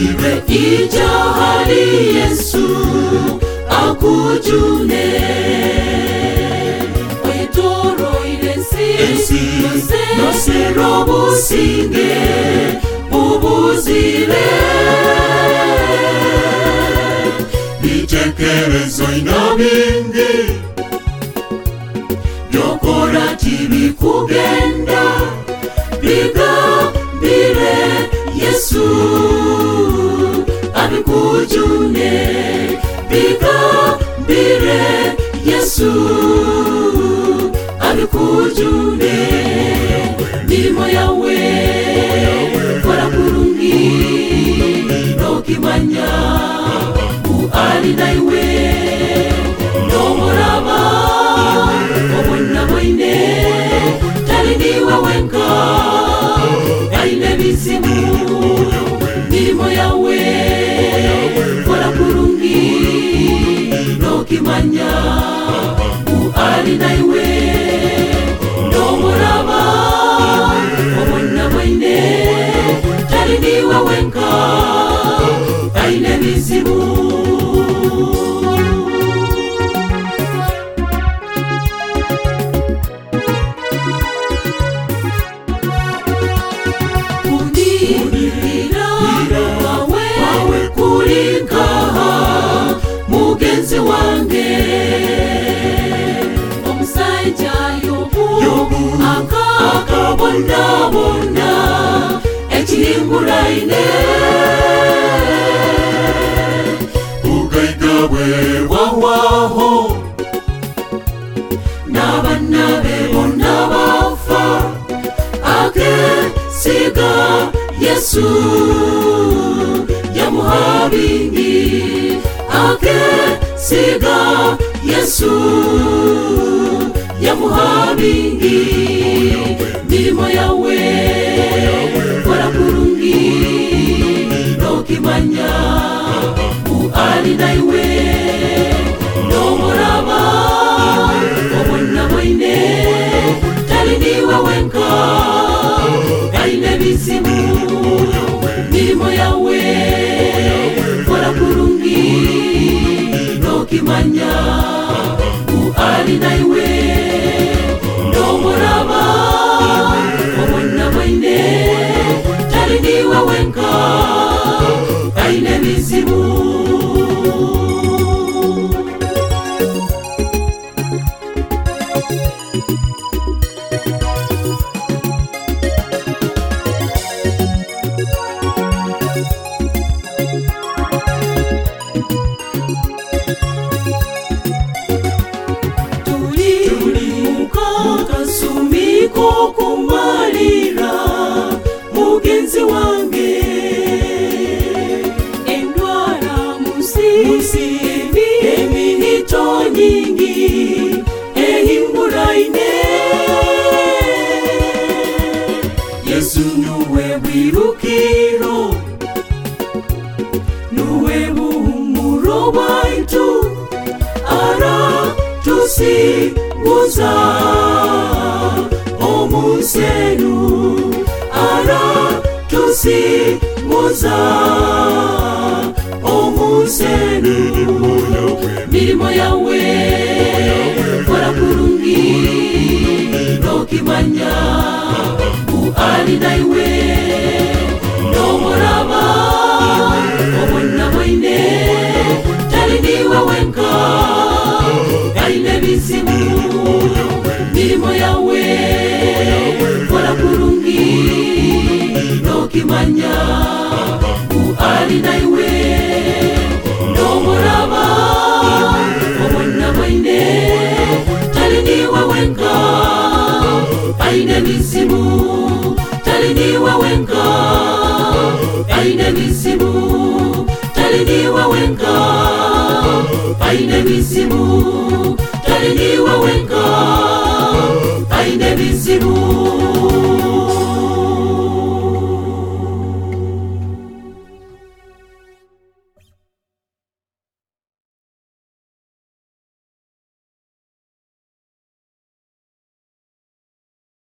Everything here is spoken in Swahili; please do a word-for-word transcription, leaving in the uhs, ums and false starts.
Ire ija hali Yesu akujune Oyetoro irensi Nose robu singe Bubuzire Bitekerezo inabingi Yokora tibi kugenda Biga bire Yesu abikujune Biga bire Yesu abikujune Mirimo yawe Kora kurungi Nokimanya Uali na iwe Nomoraba Obona boine Taliniwe wenka Aine bizimu Mirimo yawe Kora kurungi Nokimanya Uali na iwe Nomoraba Obona boine Taliniwe wenka Aine bizimu Mugenzi wange Omusaija yobu Akabona bona Ekihinguraine Ugaigawe wawaho Nabana bebona bafa Ake siga Yesu Yamuhabingi Ake siga Yesu Yamuhabingi Mirimo yawe Kora kurungi Nokimanya Uali na iwe Nomoraba Obona boine Taliniwe wenka Aine bizimu Mirimo yawe Kora kurungi Nokimanya Uali na iwe Nomoraba Obona boine Taliniwe wenka Aine bizimu Sumiko kumalira Mugenzi wange Endwara musi Eminito nyingi Ehimburaine Yesu nuwe wirukiro Nuwe buhumuro waitu Ara tusi Guza Omusenu Ara tusi Guza Omusenu Mirimo yawe Kora kurungi Nokimanya Uali na iwe Nomoraba Obona boine Taliniwe wenka Aine bizimu Mirimo yawe Kora kurungi Nokimanya Uali na iwe Nomoraba Obona boine Taliniwe wenka Aine bizimu Taliniwe wenka Aine bizimu Taliniwe wenka Aine bizimu Taliniwe wenka Aine bizimu